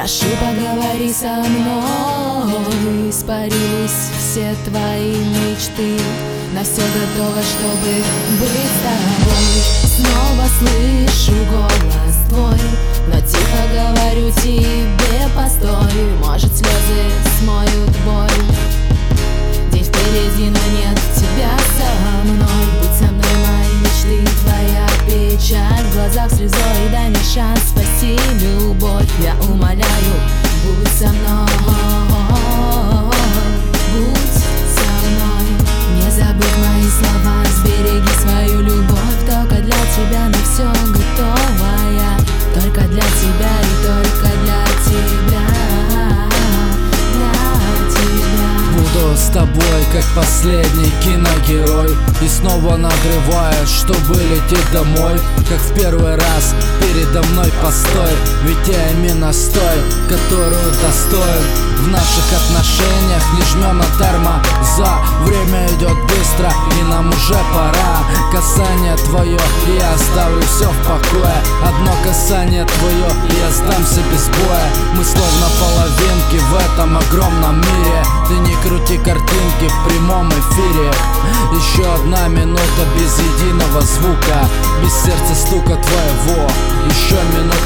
Прошу, поговори со мной. Испарились все твои мечты, на все готово, чтобы быть с тобой. Снова слышу голос твой, но тихо говорю тебе: постой. Может, слезы смоют боль, день впереди, но нет тебя со мной. Будь со мной, мои мечты, твоя печаль в глазах слезой. Дай мне шанс, спаси любовь, я умоляю. Будь со мной, будь со мной. Не забудь мои слова, сбереги свою любовь. Только для тебя на все готова я, только для тебя и только для тебя. Буду с тобой, как последний киногерой, и снова надрываешь, чтобы лететь домой. Как в первый раз передо мной постой, ведь я именно с той, которую достоин. В наших отношениях не жмем на тормоза. Время идет быстро, и нам уже пора. Касание твое, и я оставлю все в покое. Одно касание твое, и я сдамся без боя. Мы словно половинки в этом огромном мире. Ты не крути картинки в прямом эфире. Еще одна минута без единого звука, без сердца стука твоего. Еще минута